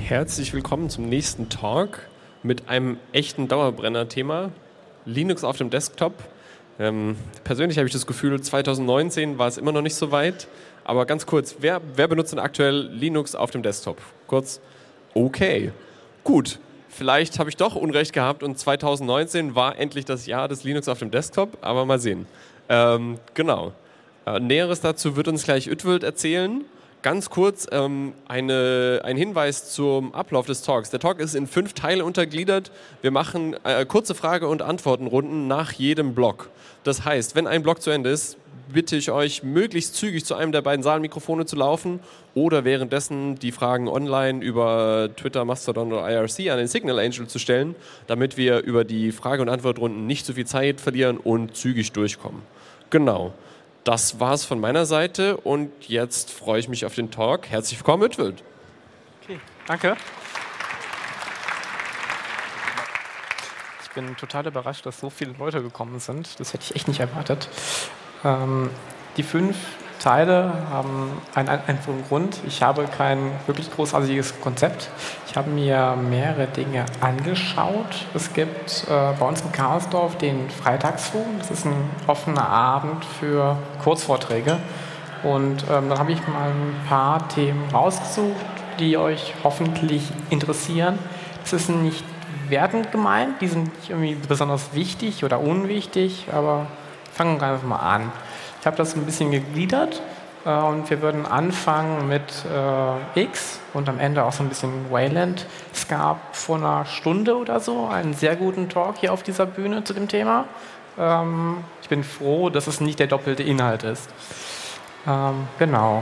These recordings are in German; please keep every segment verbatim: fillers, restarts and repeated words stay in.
Herzlich willkommen zum nächsten Talk mit einem echten Dauerbrenner-Thema, Linux auf dem Desktop. Ähm, persönlich habe ich das Gefühl, zwanzig neunzehn war es immer noch nicht so weit. Aber ganz kurz, wer, wer benutzt denn aktuell Linux auf dem Desktop? Kurz, okay, gut. Vielleicht habe ich doch Unrecht gehabt und zwanzig neunzehn war endlich das Jahr des Linux auf dem Desktop, aber mal sehen. Ähm, genau. Äh, Näheres dazu wird uns gleich Uetwild erzählen. Ganz kurz ähm, eine, ein Hinweis zum Ablauf des Talks. Der Talk ist in fünf Teile untergliedert. Wir machen äh, kurze Frage- und Antwortenrunden nach jedem Block. Das heißt, wenn ein Block zu Ende ist, bitte ich euch, möglichst zügig zu einem der beiden Saalmikrofone zu laufen oder währenddessen die Fragen online über Twitter, Mastodon oder I R C an den Signal Angel zu stellen, damit wir über die Frage- und Antwortrunden nicht zu viel Zeit verlieren und zügig durchkommen. Genau. Das war's von meiner Seite und jetzt freue ich mich auf den Talk. Herzlich willkommen, Uetwild. Okay, danke. Ich bin total überrascht, dass so viele Leute gekommen sind. Das hätte ich echt nicht erwartet. Ähm, die fünf Teile haben einen einfachen Grund. Ich habe kein wirklich großartiges Konzept. Ich habe mir mehrere Dinge angeschaut. Es gibt äh, bei uns in Karlsdorf den Freitagsforum. Das ist ein offener Abend für Kurzvorträge. Und ähm, dann habe ich mal ein paar Themen rausgesucht, die euch hoffentlich interessieren. Das ist nicht wertend gemeint, die sind nicht irgendwie besonders wichtig oder unwichtig, aber fangen wir einfach mal an. Ich habe das ein bisschen gegliedert äh, und wir würden anfangen mit äh, X und am Ende auch so ein bisschen Wayland. Es gab vor einer Stunde oder so einen sehr guten Talk hier auf dieser Bühne zu dem Thema. Ähm, ich bin froh, dass es nicht der doppelte Inhalt ist. Ähm, genau.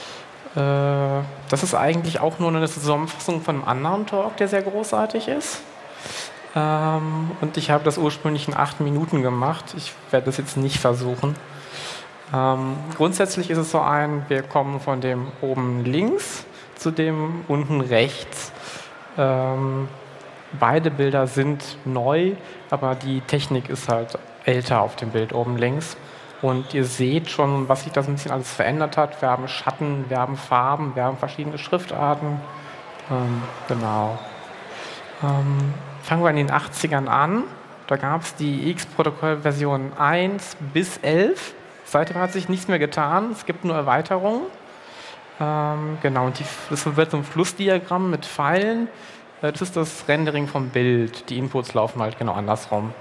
Äh, das ist eigentlich auch nur eine Zusammenfassung von einem anderen Talk, der sehr großartig ist. Ähm, und ich habe das ursprünglich in acht Minuten gemacht. Ich werde das jetzt nicht versuchen. Ähm, grundsätzlich ist es so ein, wir kommen von dem oben links zu dem unten rechts. Ähm, beide Bilder sind neu, aber die Technik ist halt älter auf dem Bild oben links. Und ihr seht schon, was sich da so ein bisschen alles verändert hat. Wir haben Schatten, wir haben Farben, wir haben verschiedene Schriftarten. Ähm, genau. Ähm, fangen wir in den achtzigern an. Da gab es die X-Protokoll-Version eins bis elf. Seitdem hat sich nichts mehr getan. Es gibt nur Erweiterungen. Ähm, genau, und die, das wird so ein Flussdiagramm mit Pfeilen. Äh, das ist das Rendering vom Bild. Die Inputs laufen halt genau andersrum.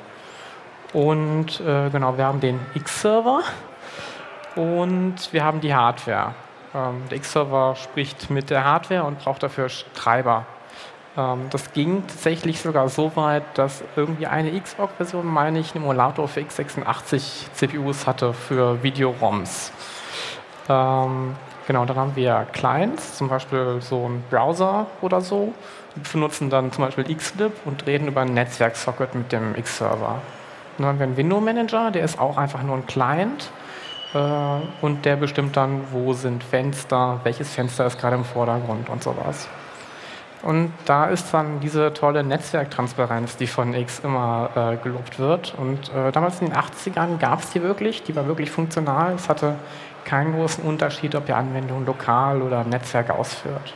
Und äh, genau, wir haben den X-Server und wir haben die Hardware. Ähm, der X-Server spricht mit der Hardware und braucht dafür Treiber. Ähm, das ging tatsächlich sogar so weit, dass irgendwie eine Xorg-Version, meine ich, einen Emulator für x sechsundachtzig C P Us hatte für Video-ROMs. Ähm, genau, dann haben wir Clients, zum Beispiel so einen Browser oder so. Wir benutzen dann zum Beispiel Xlib und reden über ein Netzwerksocket mit dem X-Server. Dann haben wir einen Window-Manager, der ist auch einfach nur ein Client. Äh, und der bestimmt dann, wo sind Fenster, welches Fenster ist gerade im Vordergrund und sowas. Und da ist dann diese tolle Netzwerktransparenz, die von X immer äh, gelobt wird. Und äh, damals in den achtzigern gab es die wirklich, die war wirklich funktional. Es hatte keinen großen Unterschied, ob ihr Anwendung lokal oder im Netzwerk ausführt.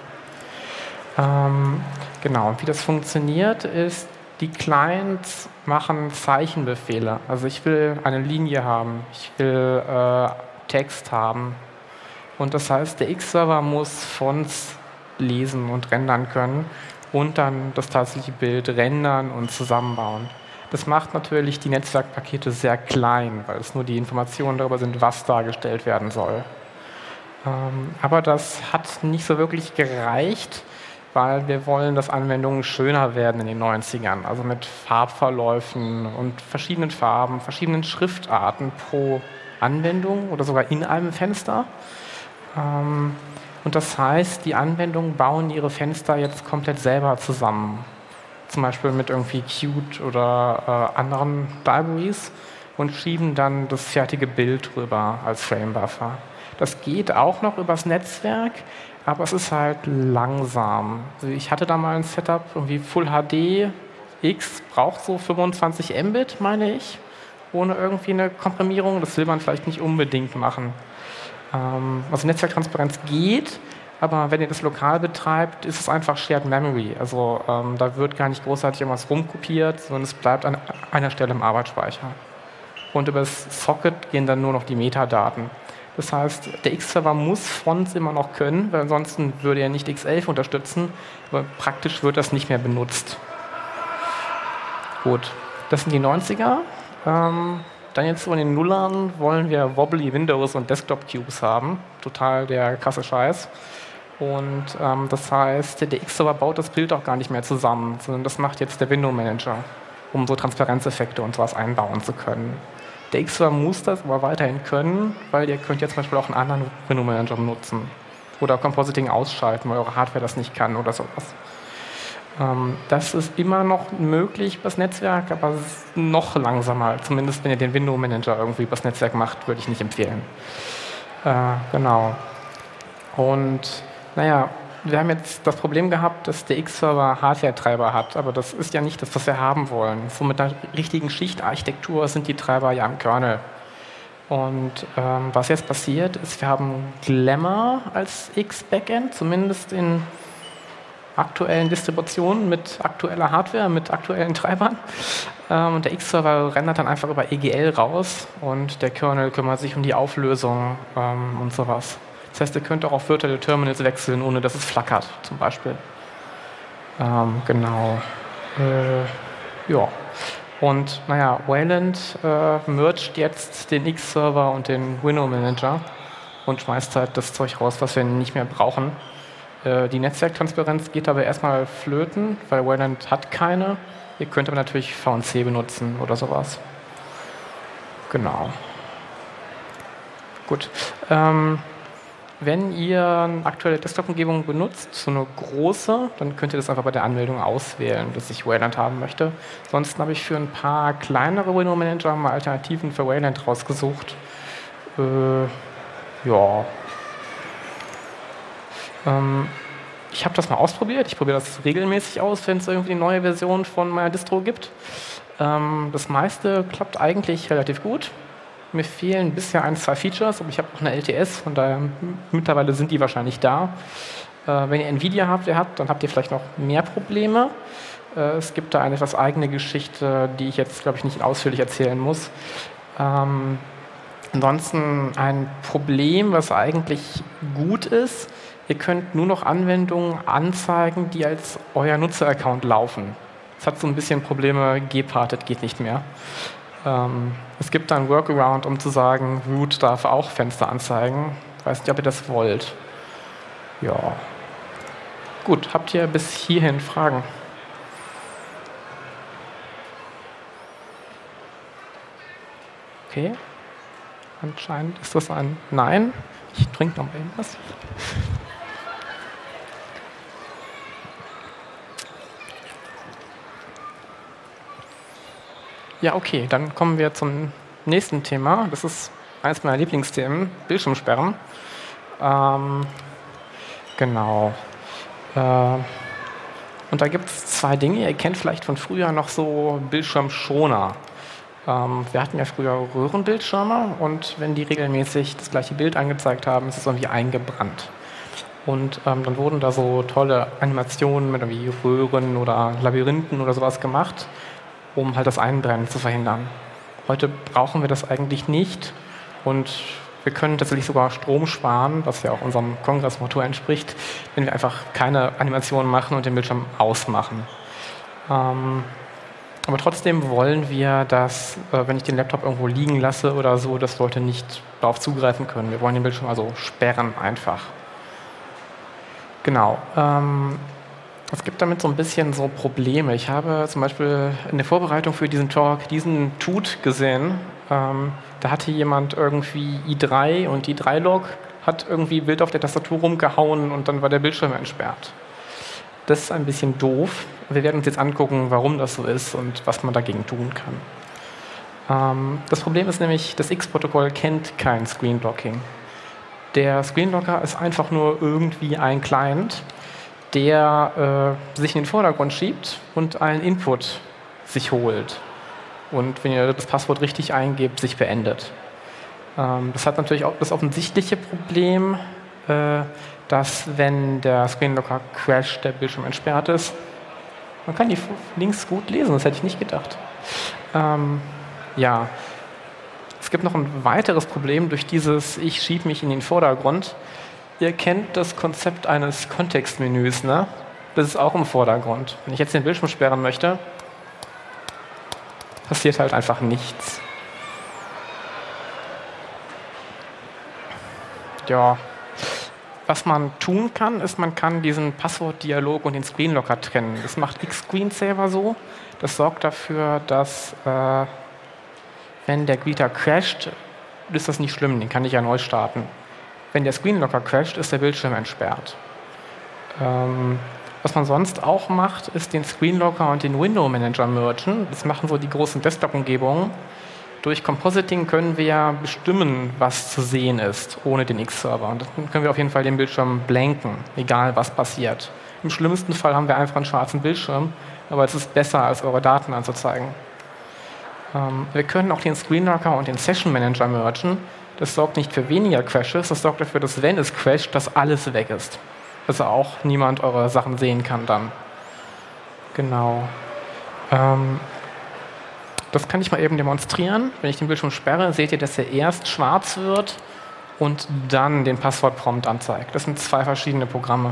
Ähm, genau, und wie das funktioniert ist, die Clients machen Zeichenbefehle. Also ich will eine Linie haben, ich will äh, Text haben. Und das heißt, der X-Server muss Fonts lesen und rendern können und dann das tatsächliche Bild rendern und zusammenbauen. Das macht natürlich die Netzwerkpakete sehr klein, weil es nur die Informationen darüber sind, was dargestellt werden soll. Ähm, aber das hat nicht so wirklich gereicht, weil wir wollen, dass Anwendungen schöner werden in den neunzigern, also mit Farbverläufen und verschiedenen Farben, verschiedenen Schriftarten pro Anwendung oder sogar in einem Fenster. Ähm, Und das heißt, die Anwendungen bauen ihre Fenster jetzt komplett selber zusammen. Zum Beispiel mit irgendwie Qt oder äh, anderen Libraries und schieben dann das fertige Bild drüber als Framebuffer. Das geht auch noch übers Netzwerk, aber es ist halt langsam. Also ich hatte da mal ein Setup, irgendwie Full H D, X braucht so fünfundzwanzig Mbit, meine ich, ohne irgendwie eine Komprimierung. Das will man vielleicht nicht unbedingt machen. Also Netzwerktransparenz geht, Aber wenn ihr das lokal betreibt, ist es einfach Shared Memory. Also ähm, da wird gar nicht großartig irgendwas rumkopiert, sondern es bleibt an einer Stelle im Arbeitsspeicher. Und über das Socket gehen dann nur noch die Metadaten. Das heißt, der X-Server muss Fonts immer noch können, weil ansonsten würde er nicht X elf unterstützen, aber praktisch wird das nicht mehr benutzt. Gut, das sind die neunziger. Ähm, dann jetzt so in den Nullern wollen wir Wobbly Windows und Desktop-Cubes haben. Total der krasse Scheiß. Und ähm, das heißt, der X-Server baut das Bild auch gar nicht mehr zusammen, sondern das macht jetzt der Window Manager, um so Transparenzeffekte und sowas einbauen zu können. Der X-Server muss das aber weiterhin können, weil ihr könnt jetzt zum Beispiel auch einen anderen Window Manager benutzen. Oder Compositing ausschalten, weil eure Hardware das nicht kann oder sowas. Ähm, das ist immer noch möglich übers Netzwerk, aber es ist noch langsamer. Zumindest wenn ihr den Window Manager irgendwie übers Netzwerk macht, würde ich nicht empfehlen. Äh, genau. Und naja, wir haben jetzt das Problem gehabt, dass der X-Server Hardware-Treiber hat, aber das ist ja nicht das, was wir haben wollen. So mit einer richtigen Schichtarchitektur sind die Treiber ja im Kernel. Und ähm, was jetzt passiert, ist, wir haben Glamour als X-Backend, zumindest in aktuellen Distributionen mit aktueller Hardware, mit aktuellen Treibern. Ähm, und der X-Server rendert dann einfach über E G L raus und der Kernel kümmert sich um die Auflösung ähm, und sowas. Das heißt, ihr könnt auch auf virtuelle Terminals wechseln, ohne dass es flackert, zum Beispiel. Ähm, genau. Äh, ja. Und naja, Wayland äh, mergt jetzt den X-Server und den Window Manager und schmeißt halt das Zeug raus, was wir nicht mehr brauchen. Äh, die Netzwerktransparenz geht aber erstmal flöten, weil Wayland hat keine. Ihr könnt aber natürlich V N C benutzen oder sowas. Genau. Gut. Ähm, Wenn ihr eine aktuelle Desktop-Umgebung benutzt, so eine große, dann könnt ihr das einfach bei der Anmeldung auswählen, dass ich Wayland haben möchte. Ansonsten habe ich für ein paar kleinere Window Manager mal Alternativen für Wayland rausgesucht. Äh, ja. Ähm, ich habe das mal ausprobiert. Ich probiere das regelmäßig aus, wenn es irgendwie eine neue Version von meiner Distro gibt. Ähm, das meiste klappt eigentlich relativ gut. Mir fehlen bisher ein, zwei Features, aber ich habe auch eine L T S, von daher mittlerweile sind die wahrscheinlich da. Äh, wenn ihr Nvidia habt, ihr habt, dann habt ihr vielleicht noch mehr Probleme. Äh, es gibt da eine etwas eigene Geschichte, die ich jetzt, glaube ich, nicht ausführlich erzählen muss. Ähm, ansonsten ein Problem, was eigentlich gut ist, ihr könnt nur noch Anwendungen anzeigen, die als euer Nutzeraccount laufen. Das hat so ein bisschen Probleme, gparted geht nicht mehr. Ähm, es gibt da einen Workaround, um zu sagen, Root darf auch Fenster anzeigen. Ich weiß nicht, ob ihr das wollt. Ja. Gut, habt ihr bis hierhin Fragen? Okay. Anscheinend ist das ein Nein. Ich trinke noch mal irgendwas. Ja, okay, dann kommen wir zum nächsten Thema. Das ist eines meiner Lieblingsthemen, Bildschirmsperren. Ähm, genau. Äh, und da gibt es zwei Dinge. Ihr kennt vielleicht von früher noch so Bildschirmschoner. Ähm, wir hatten ja früher Röhrenbildschirme und wenn die regelmäßig das gleiche Bild angezeigt haben, ist es irgendwie eingebrannt. Und ähm, dann wurden da so tolle Animationen mit irgendwie Röhren oder Labyrinthen oder sowas gemacht, um halt das Einbrennen zu verhindern. Heute brauchen wir das eigentlich nicht und wir können tatsächlich sogar Strom sparen, was ja auch unserem Kongressmotto entspricht, wenn wir einfach keine Animationen machen und den Bildschirm ausmachen. Ähm, aber trotzdem wollen wir, dass, äh, wenn ich den Laptop irgendwo liegen lasse oder so, dass Leute nicht darauf zugreifen können. Wir wollen den Bildschirm also sperren einfach. Genau. Ähm, Es gibt damit so ein bisschen so Probleme. Ich habe zum Beispiel in der Vorbereitung für diesen Talk diesen Tut gesehen. Ähm, da hatte jemand irgendwie i drei und i drei Log hat irgendwie Bild auf der Tastatur rumgehauen und dann war der Bildschirm entsperrt. Das ist ein bisschen doof. Wir werden uns jetzt angucken, warum das so ist und was man dagegen tun kann. Ähm, das Problem ist nämlich, das X-Protokoll kennt kein Screenblocking. Der Screenlocker ist einfach nur irgendwie ein Client, der äh, sich in den Vordergrund schiebt und einen Input sich holt. Und wenn ihr das Passwort richtig eingebt, sich beendet. Ähm, das hat natürlich auch das offensichtliche Problem, äh, dass wenn der Screenlocker crasht, der Bildschirm entsperrt ist. Man kann die Links gut lesen, das hätte ich nicht gedacht. Ähm, ja, es gibt noch ein weiteres Problem durch dieses Ich schiebe mich in den Vordergrund. Ihr kennt das Konzept eines Kontextmenüs, ne? Das ist auch im Vordergrund. Wenn ich jetzt den Bildschirm sperren möchte, passiert halt einfach nichts. Ja, was man tun kann, ist, man kann diesen Passwortdialog und den Screenlocker trennen. Das macht X-Screensaver so. Das sorgt dafür, dass äh, wenn der Greeter crasht, ist das nicht schlimm, den kann ich ja neu starten. Wenn der Screenlocker crasht, ist der Bildschirm entsperrt. Ähm, was man sonst auch macht, ist den Screenlocker und den Window Manager mergen. Das machen so die großen Desktop-Umgebungen. Durch Compositing können wir ja bestimmen, was zu sehen ist, ohne den X-Server. Und dann können wir auf jeden Fall den Bildschirm blanken, egal was passiert. Im schlimmsten Fall haben wir einfach einen schwarzen Bildschirm, aber es ist besser, als eure Daten anzuzeigen. Ähm, wir können auch den Screenlocker und den Session Manager mergen. Das sorgt nicht für weniger Crashes, das sorgt dafür, dass wenn es crasht, dass alles weg ist. Also auch niemand eure Sachen sehen kann dann. Genau. Ähm, Das kann ich mal eben demonstrieren. Wenn ich den Bildschirm sperre, seht ihr, dass er erst schwarz wird und dann den Passwortprompt anzeigt. Das sind zwei verschiedene Programme.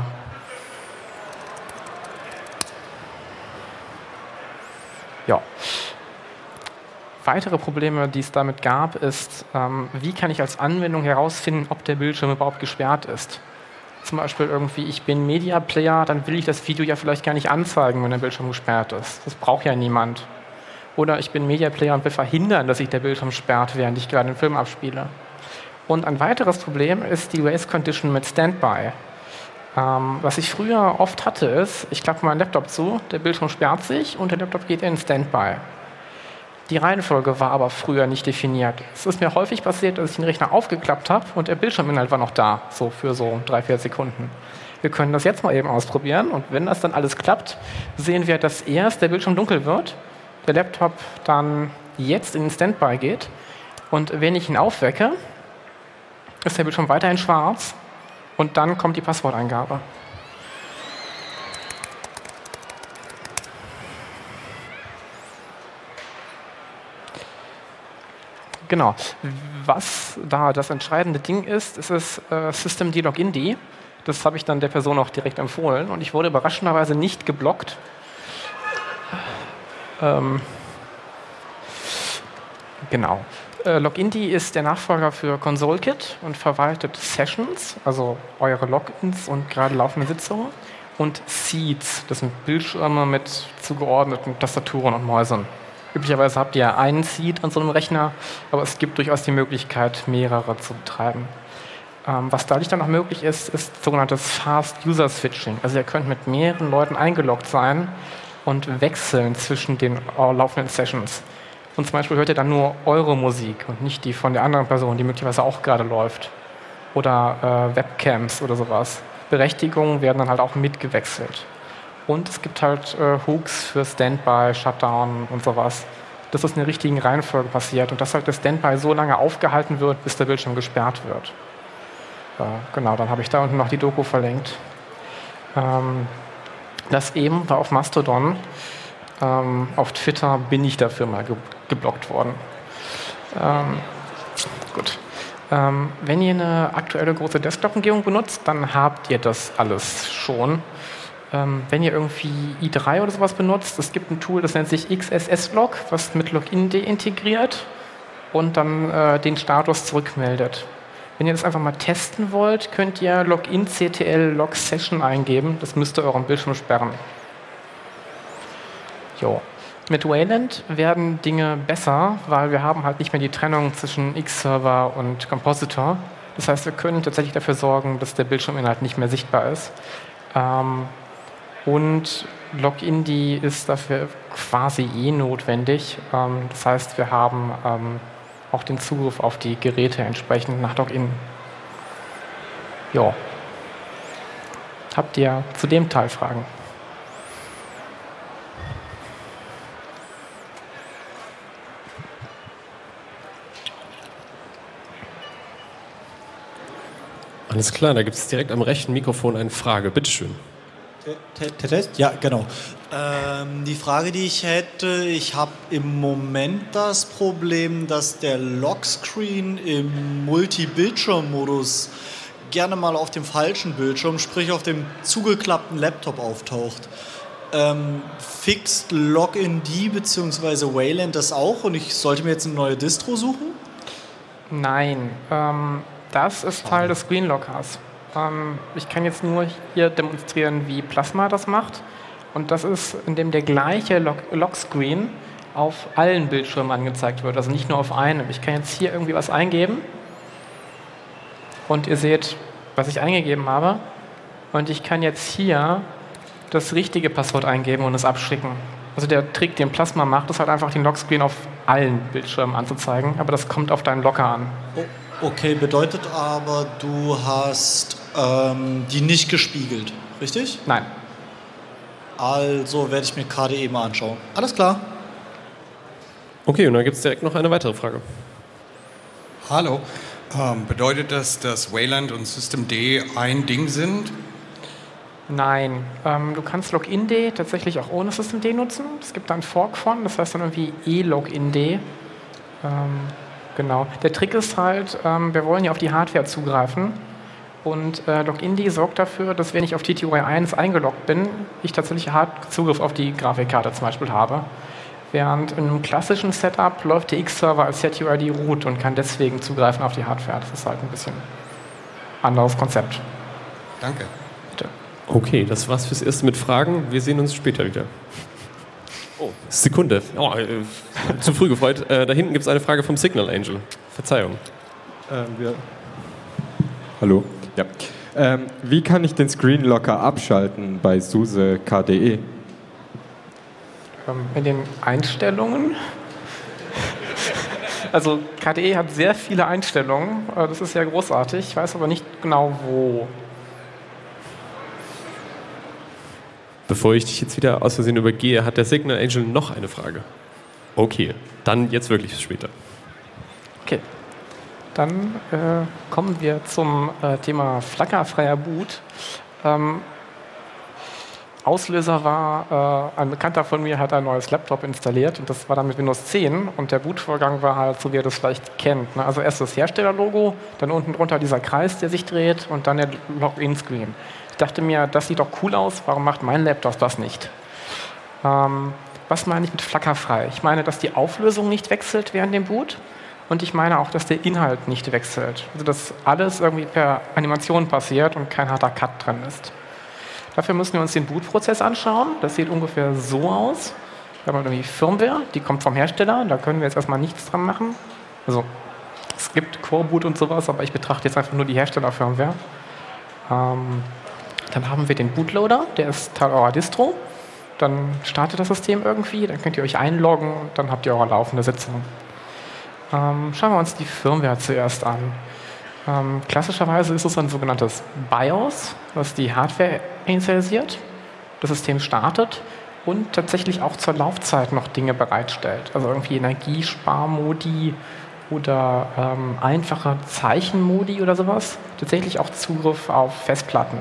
Ja. Weitere Probleme, die es damit gab, ist, ähm, wie kann ich als Anwendung herausfinden, ob der Bildschirm überhaupt gesperrt ist. Zum Beispiel irgendwie, ich bin Media Player, dann will ich das Video ja vielleicht gar nicht anzeigen, wenn der Bildschirm gesperrt ist. Das braucht ja niemand. Oder ich bin Media Player und will verhindern, dass sich der Bildschirm sperrt, während ich gerade den Film abspiele. Und ein weiteres Problem ist die Race Condition mit Standby. Ähm, was ich früher oft hatte, ist, ich klappe meinen Laptop zu, der Bildschirm sperrt sich und der Laptop geht in Standby. Die Reihenfolge war aber früher nicht definiert. Es ist mir häufig passiert, dass ich den Rechner aufgeklappt habe und der Bildschirminhalt war noch da, so für so drei, vier Sekunden. Wir können das jetzt mal eben ausprobieren und wenn das dann alles klappt, sehen wir, dass erst der Bildschirm dunkel wird, der Laptop dann jetzt in den Standby geht und wenn ich ihn aufwecke, ist der Bildschirm weiterhin schwarz und dann kommt die Passworteingabe. Genau. Was da das entscheidende Ding ist, ist das äh, Systemd Login. Das habe ich dann der Person auch direkt empfohlen und ich wurde überraschenderweise nicht geblockt. Ähm, genau. Äh, Login ist der Nachfolger für ConsoleKit und verwaltet Sessions, also eure Logins und gerade laufende Sitzungen, und Seeds, das sind Bildschirme mit zugeordneten Tastaturen und Mäusen. Üblicherweise habt ihr einen Seed an so einem Rechner, aber es gibt durchaus die Möglichkeit, mehrere zu betreiben. Ähm, was dadurch dann noch möglich ist, ist sogenanntes Fast User Switching. Also ihr könnt mit mehreren Leuten eingeloggt sein und wechseln zwischen den uh, laufenden Sessions. Und zum Beispiel hört ihr dann nur eure Musik und nicht die von der anderen Person, die möglicherweise auch gerade läuft. Oder äh, Webcams oder sowas. Berechtigungen werden dann halt auch mitgewechselt. Und es gibt halt äh, Hooks für Standby, Shutdown und sowas. Dass das in der richtigen Reihenfolge passiert und dass halt der Standby so lange aufgehalten wird, bis der Bildschirm gesperrt wird. Äh, genau, dann habe ich da unten noch die Doku verlinkt. Ähm, das eben war auf Mastodon. Ähm, auf Twitter bin ich dafür mal ge geblockt worden. Ähm, gut. Ähm, wenn ihr eine aktuelle große Desktop-Umgebung benutzt, dann habt ihr das alles schon. Ähm, wenn ihr irgendwie i drei oder sowas benutzt, es gibt ein Tool, das nennt sich X S S-Log, was mit Login integriert und dann äh, den Status zurückmeldet. Wenn ihr das einfach mal testen wollt, könnt ihr login-ctl log session eingeben. Das müsste euren Bildschirm sperren. Jo. Mit Wayland werden Dinge besser, weil wir haben halt nicht mehr die Trennung zwischen X-Server und Compositor. Das heißt, wir können tatsächlich dafür sorgen, dass der Bildschirminhalt nicht mehr sichtbar ist. Ähm, und Login ist dafür quasi eh notwendig. Ähm, das heißt, wir haben ähm, auch den Zugriff auf die Geräte entsprechend nach Login. Jo. Habt ihr zu dem Teil Fragen? Alles klar, da gibt es direkt am rechten Mikrofon eine Frage. Bitteschön. Test? Ja, genau. Ähm, die Frage, die ich hätte, ich habe im Moment das Problem, dass der Lockscreen im Multi-Bildschirm-Modus gerne mal auf dem falschen Bildschirm, sprich auf dem zugeklappten Laptop auftaucht. Ähm, fixt LogInD bzw. Wayland das auch und ich sollte mir jetzt eine neue Distro suchen? Nein, ähm, das ist Schade. Teil des Screenlockers. Ähm, ich kann jetzt nur hier demonstrieren, wie Plasma das macht. Und das ist, indem der gleiche Lock- Lockscreen auf allen Bildschirmen angezeigt wird, also nicht nur auf einem. Ich kann jetzt hier irgendwie was eingeben und ihr seht, was ich eingegeben habe. Und ich kann jetzt hier das richtige Passwort eingeben und es abschicken. Also der Trick, den Plasma macht, ist halt einfach den Lockscreen auf allen Bildschirmen anzuzeigen, aber das kommt auf deinen Locker an. Oh, okay, bedeutet aber, du hast ähm, die nicht gespiegelt, richtig? Nein. Also werde ich mir K D E mal anschauen. Alles klar. Okay, und dann gibt es direkt noch eine weitere Frage. Hallo. Ähm, bedeutet das, dass Wayland und Systemd ein Ding sind? Nein. Ähm, du kannst LogInD tatsächlich auch ohne Systemd nutzen. Es gibt da einen Fork von, das heißt dann irgendwie eLogInD. Ähm, genau. Der Trick ist halt, ähm, wir wollen ja auf die Hardware zugreifen. Und äh, LogInD sorgt dafür, dass wenn ich auf T T Y eins eingeloggt bin, ich tatsächlich hart Zugriff auf die Grafikkarte zum Beispiel habe. Während in einem klassischen Setup läuft der X-Server als Z U I D root und kann deswegen zugreifen auf die Hardware. Das ist halt ein bisschen anderes Konzept. Danke. Bitte. Okay, das war's fürs Erste mit Fragen. Wir sehen uns später wieder. Oh, Sekunde. Oh, äh, zu früh gefreut. Äh, da hinten gibt es eine Frage vom Signal Angel. Verzeihung. Ähm, wir Hallo. Ja. Ähm, wie kann ich den Screenlocker abschalten bei SUSE K D E? Ähm, in den Einstellungen. Also K D E hat sehr viele Einstellungen. Äh, das ist ja großartig. Ich weiß aber nicht genau wo. Bevor ich dich jetzt wieder aus Versehen übergehe, hat der Signal Angel noch eine Frage. Okay, dann jetzt wirklich später. Okay. Dann äh, kommen wir zum äh, Thema flackerfreier Boot. Ähm, Auslöser war, äh, ein Bekannter von mir hat ein neues Laptop installiert und das war dann mit Windows zehn und der Bootvorgang war halt so, wie ihr das vielleicht kennt. Ne? Also erst das Herstellerlogo, dann unten drunter dieser Kreis, der sich dreht und dann der Login-Screen. Ich dachte mir, das sieht doch cool aus, warum macht mein Laptop das nicht? Ähm, was meine ich mit flackerfrei? Ich meine, dass die Auflösung nicht wechselt während dem Boot. Und ich meine auch, dass der Inhalt nicht wechselt. Also dass alles irgendwie per Animation passiert und kein harter Cut drin ist. Dafür müssen wir uns den Bootprozess anschauen. Das sieht ungefähr so aus. Wir haben irgendwie Firmware, die kommt vom Hersteller. Da können wir jetzt erstmal nichts dran machen. Also es gibt Core-Boot und sowas, aber ich betrachte jetzt einfach nur die Hersteller-Firmware. Ähm, dann haben wir den Bootloader, der ist Teil eurer Distro. Dann startet das System irgendwie, dann könnt ihr euch einloggen und dann habt ihr eure laufende Sitzung. Ähm, schauen wir uns die Firmware zuerst an. Ähm, klassischerweise ist es ein sogenanntes BIOS, was die Hardware initialisiert, das System startet und tatsächlich auch zur Laufzeit noch Dinge bereitstellt. Also irgendwie Energiesparmodi oder ähm, einfache Zeichenmodi oder sowas. Tatsächlich auch Zugriff auf Festplatten.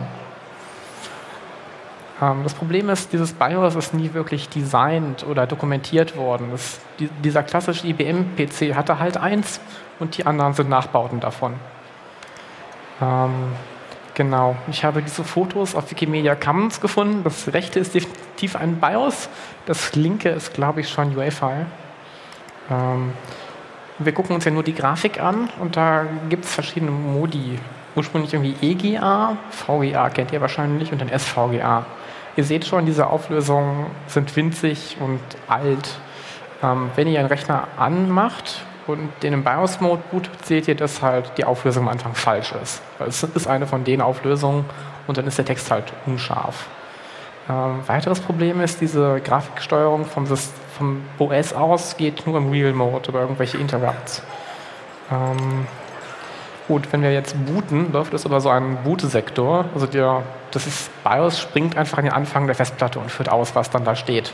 Das Problem ist, dieses BIOS ist nie wirklich designt oder dokumentiert worden. Das, die, dieser klassische I B M-P C hatte halt eins und die anderen sind Nachbauten davon. Ähm, genau. Ich habe diese Fotos auf Wikimedia Commons gefunden. Das rechte ist definitiv ein BIOS. Das linke ist, glaube ich, schon U E F I. Ähm, wir gucken uns ja nur die Grafik an und da gibt es verschiedene Modi. Ursprünglich irgendwie E G A, V G A kennt ihr wahrscheinlich und dann S V G A. Ihr seht schon, diese Auflösungen sind winzig und alt. Ähm, wenn ihr einen Rechner anmacht und den im BIOS-Mode bootet, seht ihr, dass halt die Auflösung am Anfang falsch ist. Weil es ist eine von den Auflösungen und dann ist der Text halt unscharf. Ähm, weiteres Problem ist, diese Grafiksteuerung vom, vom O S aus geht nur im Real-Mode über irgendwelche Interrupts. Ähm, Gut, wenn wir jetzt booten, läuft das über so einen Boot-Sektor. Also der, das ist, BIOS springt einfach an den Anfang der Festplatte und führt aus, was dann da steht.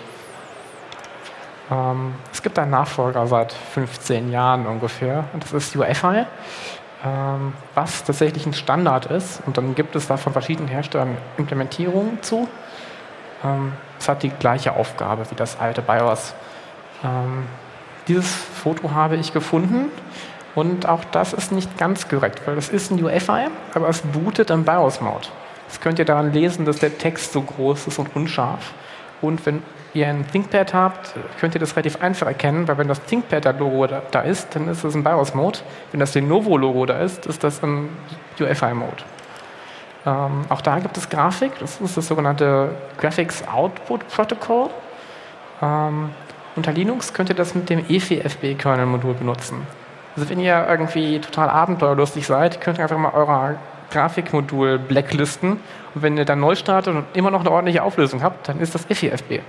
Ähm, es gibt einen Nachfolger seit fünfzehn Jahren ungefähr und das ist U E F I. ähm, was tatsächlich ein Standard ist. Und dann gibt es da von verschiedenen Herstellern Implementierungen zu. Ähm, es hat die gleiche Aufgabe wie das alte BIOS. Ähm, dieses Foto habe ich gefunden. Und auch das ist nicht ganz korrekt, weil das ist ein U E F I, aber es bootet im BIOS-Mode. Das könnt ihr daran lesen, dass der Text so groß ist und unscharf. Und wenn ihr ein ThinkPad habt, könnt ihr das relativ einfach erkennen, weil wenn das ThinkPad-Logo da, da ist, dann ist das im BIOS-Mode. Wenn das Lenovo-Logo da ist, ist das im U E F I-Mode. Ähm, auch da gibt es Grafik, das ist das sogenannte Graphics Output Protocol. Ähm, unter Linux könnt ihr das mit dem E F I F B-Kernel-Modul benutzen. Also wenn ihr irgendwie total abenteuerlustig seid, könnt ihr einfach mal euer Grafikmodul blacklisten und wenn ihr dann neu startet und immer noch eine ordentliche Auflösung habt, dann ist das E F I F B.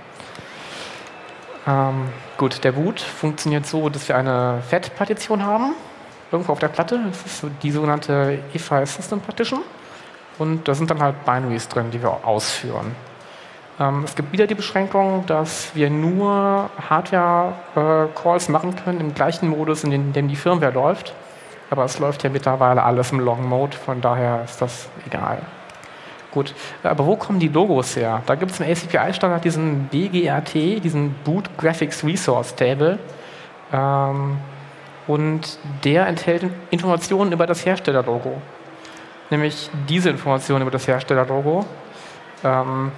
Ähm, gut, der Boot funktioniert so, dass wir eine F A T-Partition haben, irgendwo auf der Platte. Das ist so die sogenannte E F I System Partition und da sind dann halt Binaries drin, die wir ausführen. Ähm, es gibt wieder die Beschränkung, dass wir nur Hardware-Calls äh, machen können im gleichen Modus, in dem, dem die Firmware läuft. Aber es läuft ja mittlerweile alles im Long-Mode, von daher ist das egal. Gut, aber wo kommen die Logos her? Da gibt es im A C P I-Standard diesen B G R T, diesen Boot Graphics Resource Table. Ähm, und der enthält Informationen über das Herstellerlogo. Nämlich diese Informationen über das Herstellerlogo. Ähm,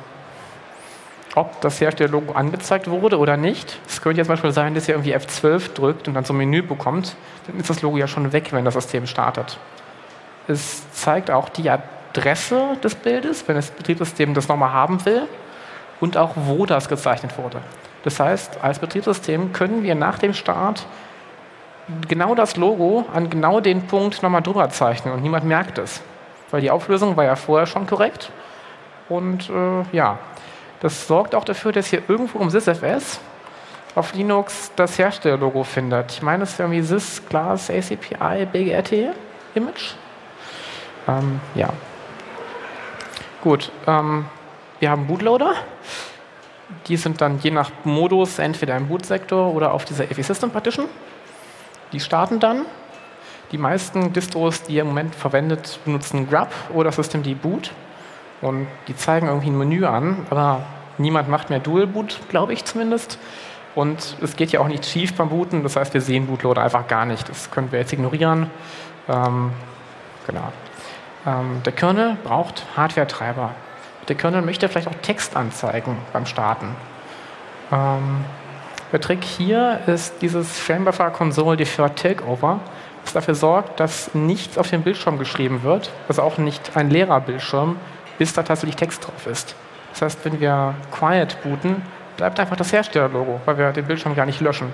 ob das Herstellerlogo angezeigt wurde oder nicht. Es könnte ja zum Beispiel sein, dass ihr irgendwie F zwölf drückt und dann so ein Menü bekommt. Dann ist das Logo ja schon weg, wenn das System startet. Es zeigt auch die Adresse des Bildes, wenn das Betriebssystem das nochmal haben will und auch, wo das gezeichnet wurde. Das heißt, als Betriebssystem können wir nach dem Start genau das Logo an genau den Punkt nochmal drüber zeichnen und niemand merkt es. Weil die Auflösung war ja vorher schon korrekt. Und äh, ja, das sorgt auch dafür, dass ihr irgendwo im sysfs auf Linux das Herstellerlogo findet. Ich meine, es ist irgendwie sys class A C P I B G R T Image. Ähm, ja. Gut, ähm, wir haben Bootloader. Die sind dann je nach Modus entweder im Bootsektor oder auf dieser E F I System Partition. Die starten dann. Die meisten Distros, die ihr im Moment verwendet, benutzen grub oder systemd boot. Und die zeigen irgendwie ein Menü an, aber niemand macht mehr Dual Boot, glaube ich zumindest. Und es geht ja auch nicht schief beim Booten, das heißt, wir sehen Bootloader einfach gar nicht. Das können wir jetzt ignorieren. Ähm, genau. Ähm, der Kernel braucht Hardware-Treiber. Der Kernel möchte vielleicht auch Text anzeigen beim Starten. Ähm, der Trick hier ist dieses Framebuffer Console Deferred Takeover, das dafür sorgt, dass nichts auf dem Bildschirm geschrieben wird, also auch nicht ein leerer Bildschirm, bis da tatsächlich Text drauf ist. Das heißt, wenn wir Quiet booten, bleibt einfach das Herstellerlogo, weil wir den Bildschirm gar nicht löschen.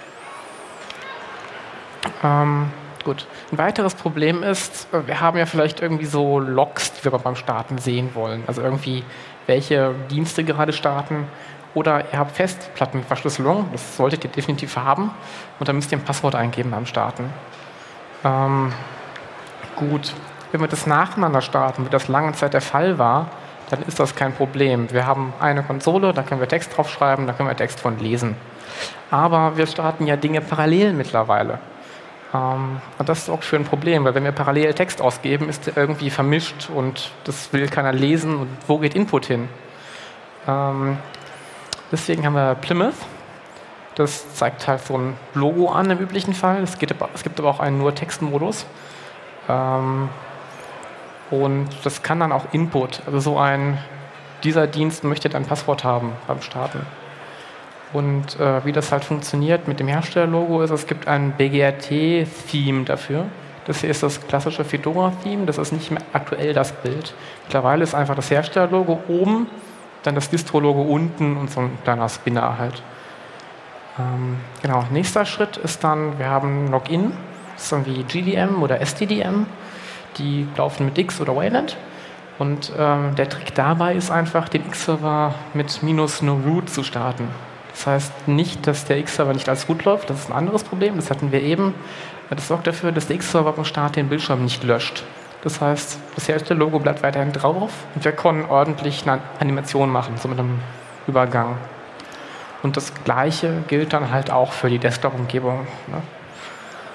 Ähm, gut. Ein weiteres Problem ist, wir haben ja vielleicht irgendwie so Logs, die wir beim Starten sehen wollen. Also irgendwie, welche Dienste gerade starten. Oder ihr habt Festplattenverschlüsselung, das solltet ihr definitiv haben. Und dann müsst ihr ein Passwort eingeben beim Starten. Ähm, gut. Wenn wir das nacheinander starten, wie das lange Zeit der Fall war, dann ist das kein Problem. Wir haben eine Konsole, da können wir Text draufschreiben, da können wir Text von lesen. Aber wir starten ja Dinge parallel mittlerweile. Ähm, und das ist auch für ein Problem, weil wenn wir parallel Text ausgeben, ist der irgendwie vermischt und das will keiner lesen und wo geht Input hin? Ähm, deswegen haben wir Plymouth. Das zeigt halt so ein Logo an im üblichen Fall. Es, geht, es gibt aber auch einen Nur-Text-Modus. Ähm, Und das kann dann auch Input, also so ein, dieser Dienst möchte dann ein Passwort haben beim Starten. Und äh, wie das halt funktioniert mit dem Herstellerlogo ist, es gibt ein B G R T-Theme dafür. Das hier ist das klassische Fedora-Theme, das ist nicht mehr aktuell das Bild. Mittlerweile ist einfach das Herstellerlogo oben, dann das Distro-Logo unten und so ein kleiner Spinner halt. Ähm, genau, nächster Schritt ist dann, wir haben Login, das ist irgendwie G D M oder S T D M. Die laufen mit X oder Wayland. Und ähm, der Trick dabei ist einfach, den X-Server mit minus no root zu starten. Das heißt nicht, dass der X-Server nicht als Root läuft, das ist ein anderes Problem, das hatten wir eben. Das sorgt dafür, dass der X-Server beim Start den Bildschirm nicht löscht. Das heißt, das Herstellerlogo bleibt weiterhin drauf und wir können ordentlich eine Animation machen, so mit einem Übergang. Und das Gleiche gilt dann halt auch für die Desktop-Umgebung. Ne?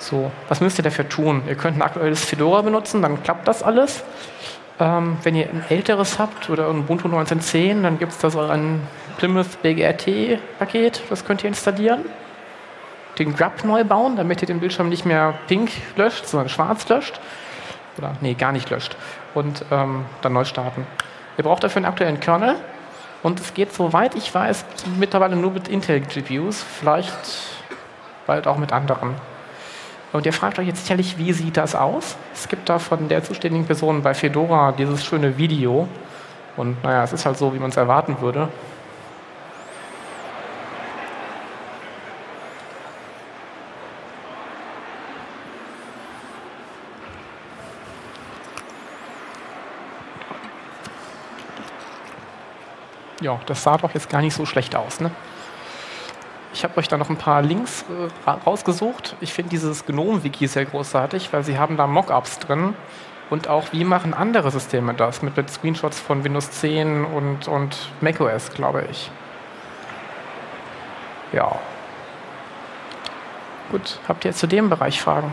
So, was müsst ihr dafür tun? Ihr könnt ein aktuelles Fedora benutzen, dann klappt das alles. Ähm, wenn ihr ein älteres habt oder ein Ubuntu neunzehn Punkt zehn, dann gibt es da so ein Plymouth B G R T-Paket, das könnt ihr installieren. Den Grub neu bauen, damit ihr den Bildschirm nicht mehr pink löscht, sondern schwarz löscht. Oder, nee, gar nicht löscht. Und ähm, dann neu starten. Ihr braucht dafür einen aktuellen Kernel. Und es geht, soweit ich weiß, mittlerweile nur mit Intel-G P Us, vielleicht bald auch mit anderen. Und ihr fragt euch jetzt sicherlich, wie sieht das aus? Es gibt da von der zuständigen Person bei Fedora dieses schöne Video. Und naja, es ist halt so, wie man es erwarten würde. Ja, das sah doch jetzt gar nicht so schlecht aus, ne? Ich habe euch da noch ein paar Links äh, rausgesucht. Ich finde dieses GNOME-Wiki sehr großartig, weil sie haben da Mockups drin. Und auch, wie machen andere Systeme das? Mit, mit Screenshots von Windows zehn und, und macOS, glaube ich. Ja. Gut, habt ihr jetzt zu dem Bereich Fragen?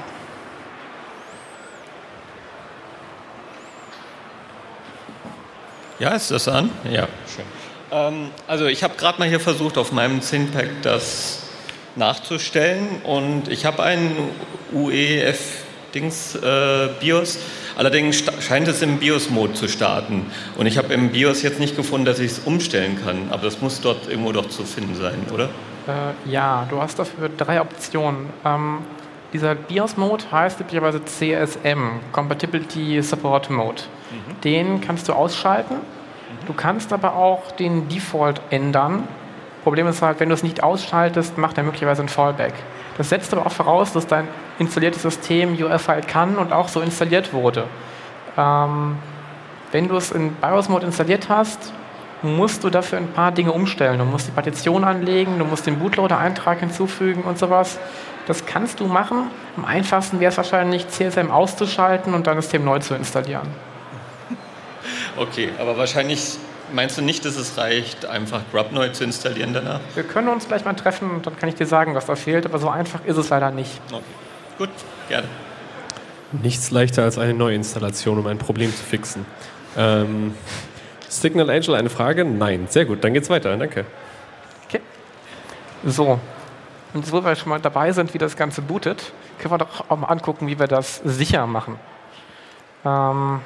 Ja, ist das an? Ja, schön. Ähm, also ich habe gerade mal hier versucht, auf meinem Zinpack das nachzustellen und ich habe einen U E F-Dings äh, BIOS, allerdings scheint es im BIOS-Mode zu starten und ich habe im BIOS jetzt nicht gefunden, dass ich es umstellen kann, aber das muss dort irgendwo doch zu finden sein, oder? Äh, ja, du hast dafür drei Optionen. Ähm, dieser BIOS-Mode heißt typischerweise C S M, Compatibility Support Mode. Mhm. Den kannst du ausschalten. Du kannst aber auch den Default ändern. Problem ist halt, wenn du es nicht ausschaltest, macht er möglicherweise ein Fallback. Das setzt aber auch voraus, dass dein installiertes System U E F halt kann und auch so installiert wurde. Ähm, wenn du es in BIOS-Mode installiert hast, musst du dafür ein paar Dinge umstellen. Du musst die Partition anlegen, du musst den Bootloader-Eintrag hinzufügen und sowas. Das kannst du machen. Am einfachsten wäre es wahrscheinlich, C S M auszuschalten und dein System neu zu installieren. Okay, aber wahrscheinlich meinst du nicht, dass es reicht, einfach Grub neu zu installieren danach? Wir können uns gleich mal treffen und dann kann ich dir sagen, was da fehlt, aber so einfach ist es leider nicht. Okay, gut, gerne. Nichts leichter als eine Neuinstallation, um ein Problem zu fixen. Ähm, Signal Angel, eine Frage? Nein. Sehr gut, dann geht's weiter. Danke. Okay. So, und wo wir schon mal dabei sind, wie das Ganze bootet, können wir doch auch mal angucken, wie wir das sicher machen. Ähm,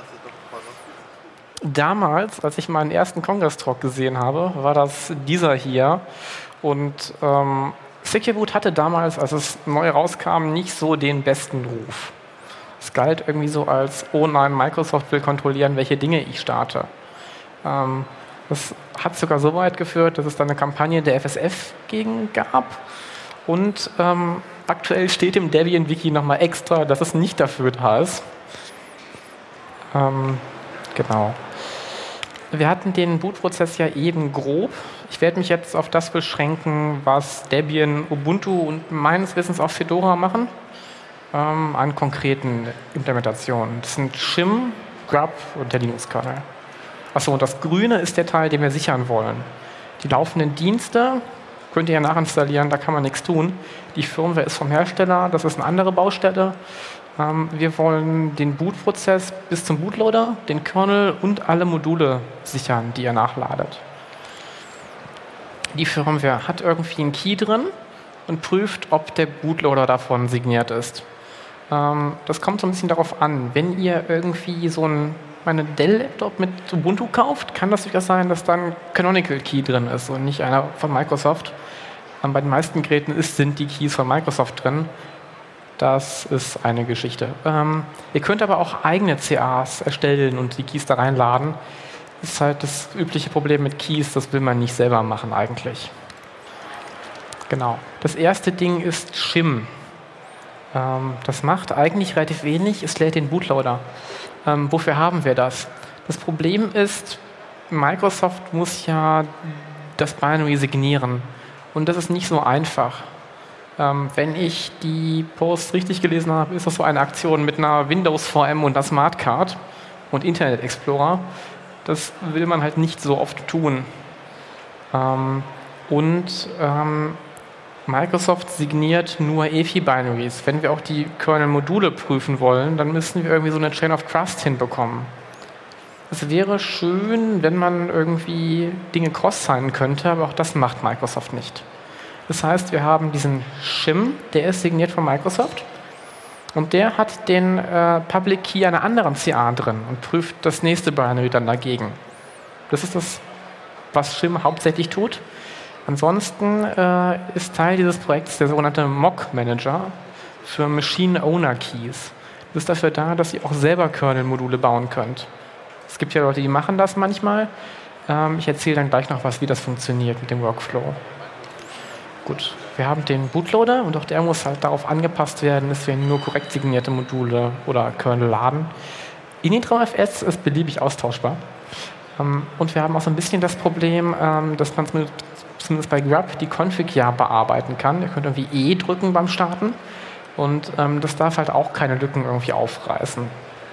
Damals, als ich meinen ersten Congress-Talk gesehen habe, war das dieser hier. Und ähm, Secure Boot hatte damals, als es neu rauskam, nicht so den besten Ruf. Es galt irgendwie so als, oh nein, Microsoft will kontrollieren, welche Dinge ich starte. Ähm, das hat sogar so weit geführt, dass es dann eine Kampagne der F S F gegen gab. Und ähm, aktuell steht im Debian-Wiki nochmal extra, dass es nicht dafür da ist. Ähm, genau. Wir hatten den Bootprozess ja eben grob. Ich werde mich jetzt auf das beschränken, was Debian, Ubuntu und meines Wissens auch Fedora machen, ähm, an konkreten Implementationen. Das sind Shim, Grub und der Linux-Kernel. Achso, und das Grüne ist der Teil, den wir sichern wollen. Die laufenden Dienste könnt ihr ja nachinstallieren, da kann man nichts tun. Die Firmware ist vom Hersteller, das ist eine andere Baustelle. Wir wollen den Bootprozess bis zum Bootloader, den Kernel und alle Module sichern, die ihr nachladet. Die Firmware hat irgendwie einen Key drin und prüft, ob der Bootloader davon signiert ist. Das kommt so ein bisschen darauf an. Wenn ihr irgendwie so einen Dell-Laptop mit Ubuntu kauft, kann das durchaus sein, dass dann Canonical Key drin ist und nicht einer von Microsoft. Bei den meisten Geräten ist, sind die Keys von Microsoft drin. Das ist eine Geschichte. Ähm, ihr könnt aber auch eigene C As erstellen und die Keys da reinladen. Das ist halt das übliche Problem mit Keys, das will man nicht selber machen eigentlich. Genau. Das erste Ding ist Shim. Ähm, das macht eigentlich relativ wenig, es lädt den Bootloader. Ähm, wofür haben wir das? Das Problem ist, Microsoft muss ja das Binary signieren. Und das ist nicht so einfach. Ähm, wenn ich die Post richtig gelesen habe, ist das so eine Aktion mit einer Windows V M und einer Smartcard und Internet Explorer. Das will man halt nicht so oft tun. Ähm, und ähm, Microsoft signiert nur E F I-Binaries. Wenn wir auch die Kernel-Module prüfen wollen, dann müssen wir irgendwie so eine Chain of Trust hinbekommen. Es wäre schön, wenn man irgendwie Dinge cross-signen könnte, aber auch das macht Microsoft nicht. Das heißt, wir haben diesen Shim, der ist signiert von Microsoft und der hat den äh, Public Key einer anderen C A drin und prüft das nächste Binary dann dagegen. Das ist das, was Shim hauptsächlich tut. Ansonsten äh, ist Teil dieses Projekts der sogenannte M O C-Manager für Machine Owner Keys. Das ist dafür da, dass ihr auch selber Kernel-Module bauen könnt. Es gibt ja Leute, die machen das manchmal. Ähm, ich erzähle dann gleich noch was, wie das funktioniert mit dem Workflow. Gut, wir haben den Bootloader und auch der muss halt darauf angepasst werden, dass wir nur korrekt signierte Module oder Kernel laden. InitramFS ist beliebig austauschbar. Ähm, und wir haben auch so ein bisschen das Problem, ähm, dass man zumindest bei grub die Config ja bearbeiten kann. Ihr könnt irgendwie E drücken beim Starten und ähm, das darf halt auch keine Lücken irgendwie aufreißen.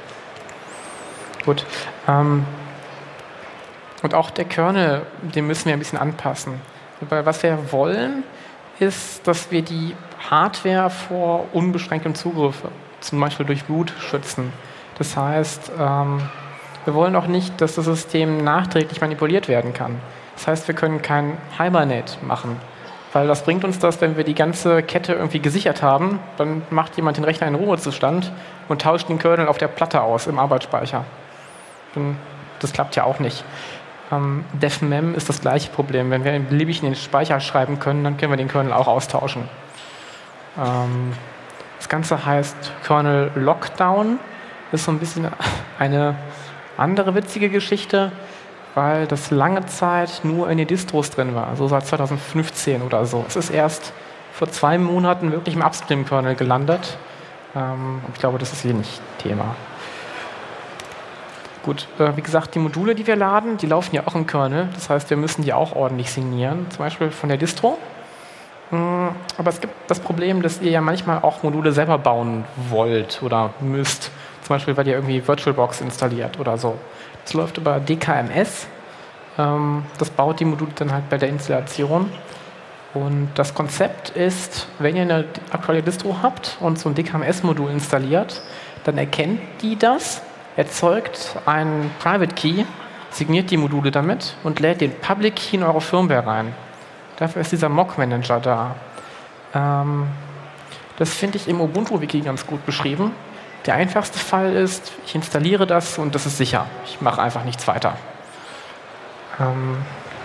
Gut. Ähm, und auch der Kernel, den müssen wir ein bisschen anpassen. Weil was wir wollen, ist, dass wir die Hardware vor unbeschränktem Zugriff, zum Beispiel durch Boot, schützen. Das heißt, ähm, wir wollen auch nicht, dass das System nachträglich manipuliert werden kann. Das heißt, wir können kein Hibernate machen. Weil was bringt uns das, wenn wir die ganze Kette irgendwie gesichert haben, dann macht jemand den Rechner in Ruhezustand und tauscht den Kernel auf der Platte aus, im Arbeitsspeicher. Das klappt ja auch nicht. Ähm, DevMem ist das gleiche Problem. Wenn wir beliebig in den Speicher schreiben können, dann können wir den Kernel auch austauschen. Ähm, das Ganze heißt Kernel Lockdown. Das ist so ein bisschen eine andere witzige Geschichte, weil das lange Zeit nur in den Distros drin war, also seit zweitausendfünfzehn oder so. Es ist erst vor zwei Monaten wirklich im Upstream-Kernel gelandet. Ähm, und ich glaube, das ist hier nicht Thema. Gut, äh, wie gesagt, die Module, die wir laden, die laufen ja auch im Kernel. Das heißt, wir müssen die auch ordentlich signieren, zum Beispiel von der Distro. Mm, aber es gibt das Problem, dass ihr ja manchmal auch Module selber bauen wollt oder müsst. Zum Beispiel, weil ihr irgendwie VirtualBox installiert oder so. Das läuft über D K M S. Ähm, das baut die Module dann halt bei der Installation. Und das Konzept ist, wenn ihr eine aktuelle Distro habt und so ein D K M S-Modul installiert, dann erkennt die das, erzeugt einen Private Key, signiert die Module damit und lädt den Public Key in eure Firmware rein. Dafür ist dieser M O C-Manager da. Ähm, das finde ich im Ubuntu-Wiki ganz gut beschrieben. Der einfachste Fall ist, ich installiere das und das ist sicher. Ich mache einfach nichts weiter. Ähm,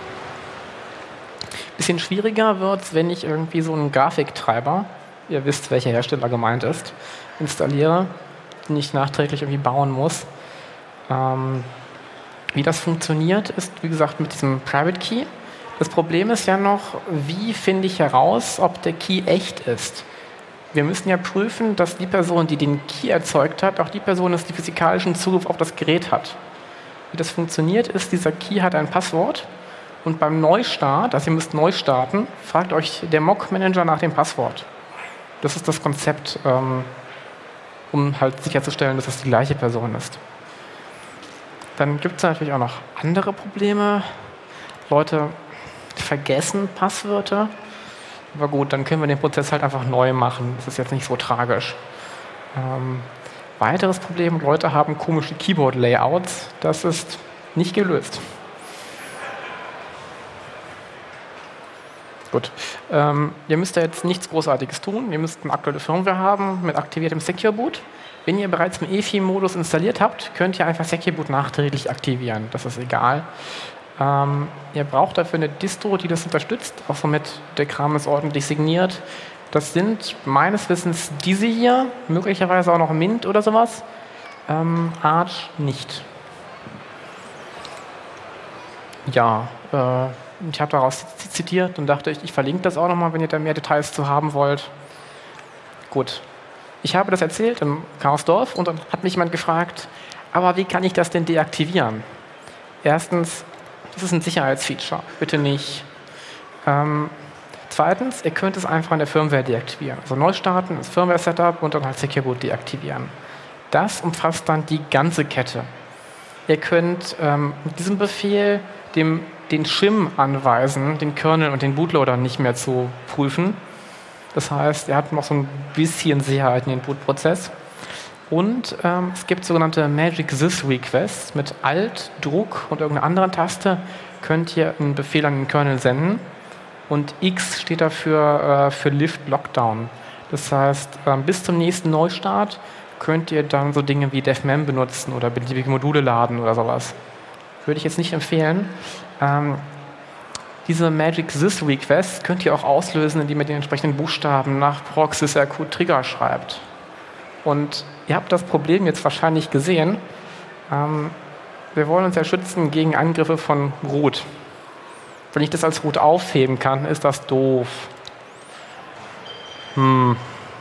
bisschen schwieriger wird es, wenn ich irgendwie so einen Grafiktreiber, ihr wisst, welcher Hersteller gemeint ist, installiere, den ich nachträglich irgendwie bauen muss. Ähm, wie das funktioniert, ist, wie gesagt, mit diesem Private Key. Das Problem ist ja noch, wie finde ich heraus, ob der Key echt ist? Wir müssen ja prüfen, dass die Person, die den Key erzeugt hat, auch die Person ist, die physikalischen Zugriff auf das Gerät hat. Wie das funktioniert, ist, dieser Key hat ein Passwort und beim Neustart, also ihr müsst neu starten, fragt euch der M O C-Manager nach dem Passwort. Das ist das Konzept, ähm, um halt sicherzustellen, dass es die gleiche Person ist. Dann gibt es natürlich auch noch andere Probleme. Leute vergessen Passwörter. Aber gut, dann können wir den Prozess halt einfach neu machen. Das ist jetzt nicht so tragisch. Ähm, weiteres Problem, Leute haben komische Keyboard-Layouts. Das ist nicht gelöst. Gut. Ähm, ihr müsst da jetzt nichts Großartiges tun. Ihr müsst eine aktuelle Firmware haben mit aktiviertem Secure Boot. Wenn ihr bereits im E F I-Modus installiert habt, könnt ihr einfach Secure Boot nachträglich aktivieren. Das ist egal. Ähm, ihr braucht dafür eine Distro, die das unterstützt, auch somit der Kram ist ordentlich signiert. Das sind meines Wissens diese hier, möglicherweise auch noch Mint oder sowas. Ähm, Arch nicht. Ja, äh, ich habe daraus zitiert und dachte, ich, ich verlinke das auch nochmal, wenn ihr da mehr Details zu haben wollt. Gut. Ich habe das erzählt im Chaosdorf und dann hat mich jemand gefragt, aber wie kann ich das denn deaktivieren? Erstens, das ist ein Sicherheitsfeature, bitte nicht. Ähm, zweitens, ihr könnt es einfach in der Firmware deaktivieren. Also neu starten, das Firmware-Setup und dann halt Secure Boot deaktivieren. Das umfasst dann die ganze Kette. Ihr könnt ähm, mit diesem Befehl dem, den Shim anweisen, den Kernel und den Bootloader nicht mehr zu prüfen. Das heißt, er hat noch so ein bisschen Sicherheit in den Bootprozess. Und ähm, es gibt sogenannte Magic Sys Requests. Mit Alt, Druck und irgendeiner anderen Taste könnt ihr einen Befehl an den Kernel senden. Und X steht dafür äh, für Lift Lockdown. Das heißt, ähm, bis zum nächsten Neustart könnt ihr dann so Dinge wie DevMem benutzen oder beliebige Module laden oder sowas. Würde ich jetzt nicht empfehlen. Ähm, diese Magic Sys Requests könnt ihr auch auslösen, indem ihr den entsprechenden Buchstaben nach proc sysrq Trigger schreibt. Und ihr habt das Problem jetzt wahrscheinlich gesehen. Ähm, wir wollen uns ja schützen gegen Angriffe von Root. Wenn ich das als Root aufheben kann, ist das doof. Hm.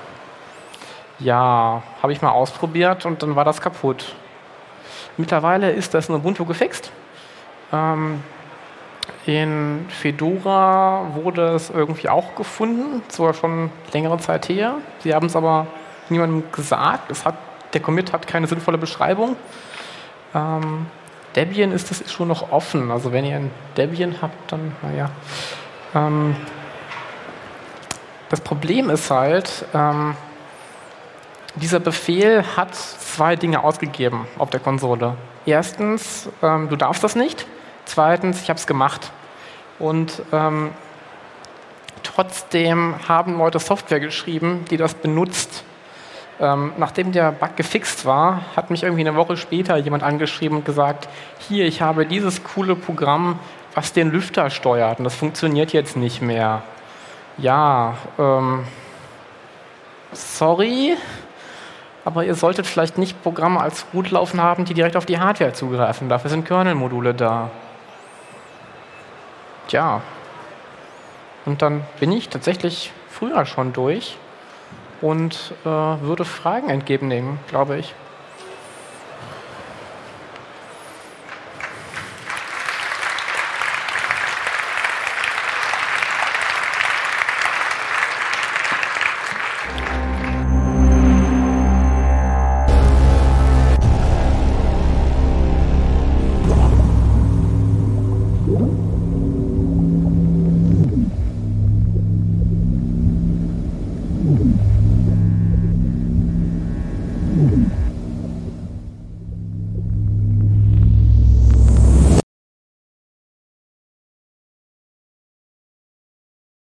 Ja, habe ich mal ausprobiert und dann war das kaputt. Mittlerweile ist das in Ubuntu gefixt. Ähm, in Fedora wurde es irgendwie auch gefunden, zwar schon längere Zeit her. Sie haben es aber niemandem gesagt. Es hat, der Commit hat keine sinnvolle Beschreibung. Ähm, Debian ist das schon noch offen. Also wenn ihr ein Debian habt, dann naja. Ähm, das Problem ist halt, ähm, dieser Befehl hat zwei Dinge ausgegeben auf der Konsole. Erstens, ähm, du darfst das nicht. Zweitens, ich habe es gemacht. Und ähm, trotzdem haben Leute Software geschrieben, die das benutzt. Ähm, nachdem der Bug gefixt war, hat mich irgendwie eine Woche später jemand angeschrieben und gesagt, hier, ich habe dieses coole Programm, was den Lüfter steuert und das funktioniert jetzt nicht mehr. Ja, ähm, sorry, aber ihr solltet vielleicht nicht Programme als Root laufen haben, die direkt auf die Hardware zugreifen. Dafür sind Kernel-Module da. Tja, und dann bin ich tatsächlich früher schon durch und äh, würde Fragen entgegennehmen, glaube ich.